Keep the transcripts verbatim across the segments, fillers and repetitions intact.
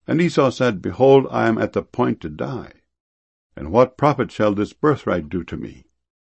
And Esau said, Behold, I am at the point to die, and what profit shall this birthright do to me?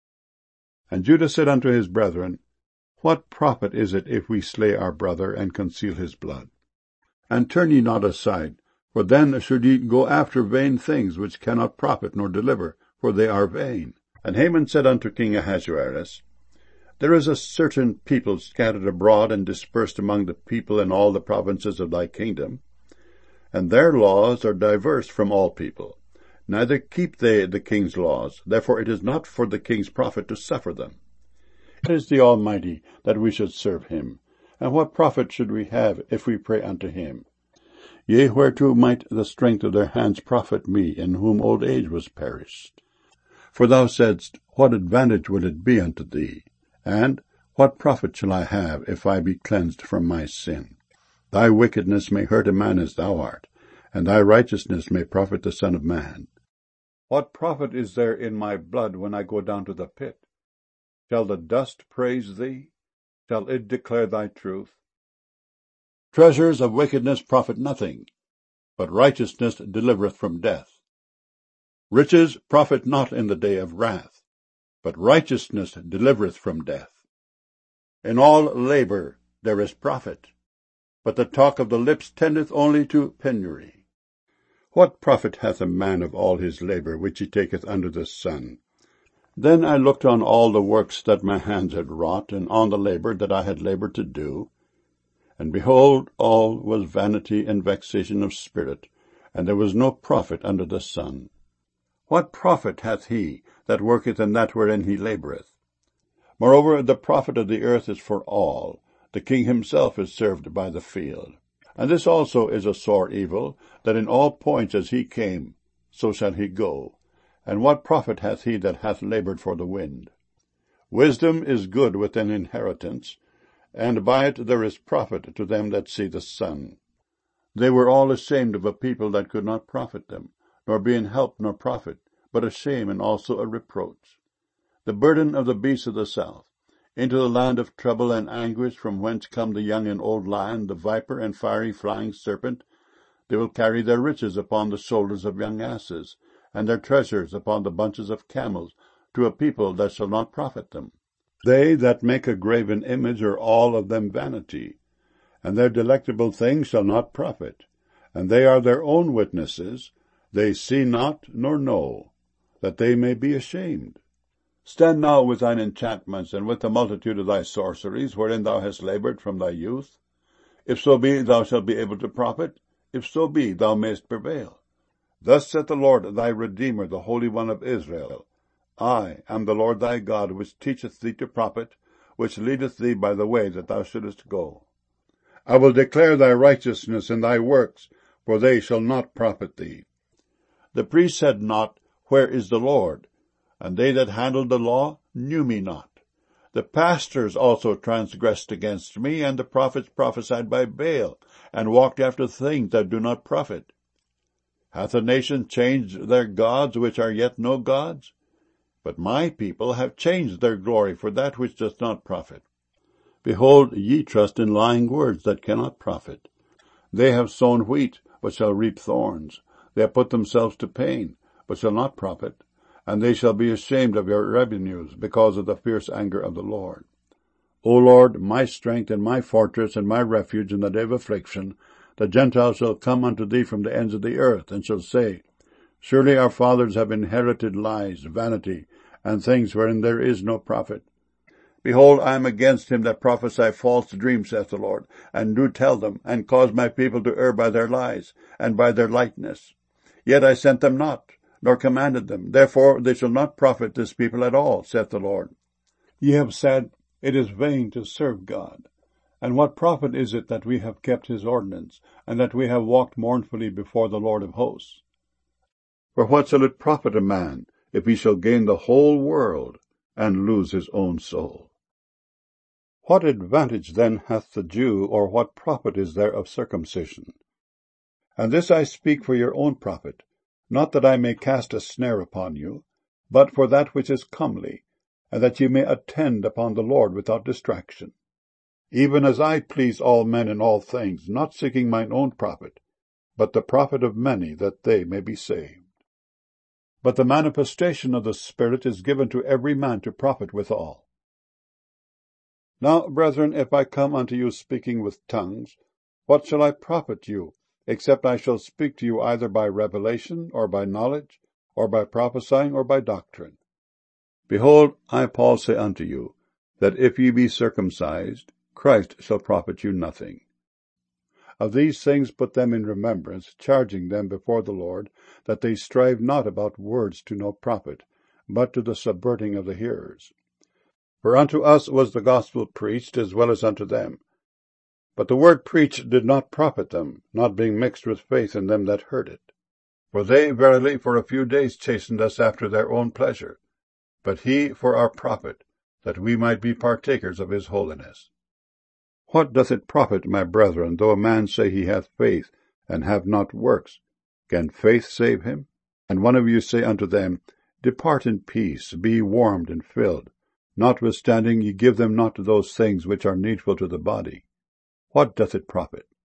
And Judah said unto his brethren, What profit is it if we slay our brother, and conceal his blood? And turn ye not aside, for then should ye go after vain things, which cannot profit nor deliver, for they are vain. And Haman said unto King Ahasuerus, There is a certain people scattered abroad and dispersed among the people in all the provinces of thy kingdom, and their laws are diverse from all people. Neither keep they the king's laws, therefore it is not for the king's profit to suffer them. It is the Almighty that we should serve him, and what profit should we have if we pray unto him? Yea, whereto might the strength of their hands profit me, in whom old age was perished? For thou saidst, What advantage would it be unto thee? And what profit shall I have if I be cleansed from my sin? Thy wickedness may hurt a man as thou art, and thy righteousness may profit the Son of Man. What profit is there in my blood when I go down to the pit? Shall the dust praise thee? Shall it declare thy truth? Treasures of wickedness profit nothing, but righteousness delivereth from death. Riches profit not in the day of wrath, but righteousness delivereth from death. In all labor there is profit, but the talk of the lips tendeth only to penury. What profit hath a man of all his labor which he taketh under the sun? Then I looked on all the works that my hands had wrought, and on the labor that I had labored to do, and behold, all was vanity and vexation of spirit, and there was no profit under the sun. What profit hath he that worketh in that wherein he laboureth? Moreover, the profit of the earth is for all. The king himself is served by the field. And this also is a sore evil, that in all points as he came, so shall he go. And what profit hath he that hath laboured for the wind? Wisdom is good with an inheritance, and by it there is profit to them that see the sun. They were all ashamed of a people that could not profit them, nor be in help nor profit, but a shame and also a reproach. The burden of the beasts of the south, into the land of trouble and anguish, from whence come the young and old lion, the viper and fiery flying serpent. They will carry their riches upon the shoulders of young asses, and their treasures upon the bunches of camels, to a people that shall not profit them. They that make a graven image are all of them vanity, and their delectable things shall not profit, and they are their own witnesses. They see not nor know, that they may be ashamed. Stand now with thine enchantments, and with the multitude of thy sorceries, wherein thou hast laboured from thy youth. If so be thou shalt be able to profit, if so be thou mayest prevail. Thus saith the Lord thy Redeemer, the Holy One of Israel, I am the Lord thy God, which teacheth thee to profit, which leadeth thee by the way that thou shouldest go. I will declare thy righteousness and thy works, for they shall not profit thee. The priest said not, Where is the Lord? And they that handled the law knew me not. The pastors also transgressed against me, and the prophets prophesied by Baal, and walked after things that do not profit. Hath a nation changed their gods, which are yet no gods? But my people have changed their glory for that which does not profit. Behold, ye trust in lying words that cannot profit. They have sown wheat, but shall reap thorns. They have put themselves to pain, but shall not profit. And they shall be ashamed of your revenues, because of the fierce anger of the Lord. O Lord, my strength and my fortress and my refuge in the day of affliction, the Gentiles shall come unto thee from the ends of the earth, and shall say, Surely our fathers have inherited lies, vanity, and things wherein there is no profit. Behold, I am against him that prophesy false dreams, saith the Lord, and do tell them, and cause my people to err by their lies, and by their lightness. Yet I sent them not, nor commanded them. Therefore they shall not profit this people at all, saith the Lord. Ye have said, It is vain to serve God. And what profit is it that we have kept his ordinance, and that we have walked mournfully before the Lord of hosts? For what shall it profit a man, if he shall gain the whole world, and lose his own soul? What advantage then hath the Jew, or what profit is there of circumcision? And this I speak for your own profit, not that I may cast a snare upon you, but for that which is comely, and that ye may attend upon the Lord without distraction. Even as I please all men in all things, not seeking mine own profit, but the profit of many, that they may be saved. But the manifestation of the Spirit is given to every man to profit withal. Now, brethren, if I come unto you speaking with tongues, what shall I profit you, except I shall speak to you either by revelation, or by knowledge, or by prophesying, or by doctrine? Behold, I Paul say unto you, that if ye be circumcised, Christ shall profit you nothing. Of these things put them in remembrance, charging them before the Lord, that they strive not about words to no profit, but to the subverting of the hearers. For unto us was the gospel preached, as well as unto them. But the word preached did not profit them, not being mixed with faith in them that heard it. For they verily for a few days chastened us after their own pleasure, but he for our profit, that we might be partakers of his holiness. What doth it profit, my brethren, though a man say he hath faith, and have not works? Can faith save him? And one of you say unto them, Depart in peace, be warmed and filled. Notwithstanding ye give them not those things which are needful to the body. What doth it profit?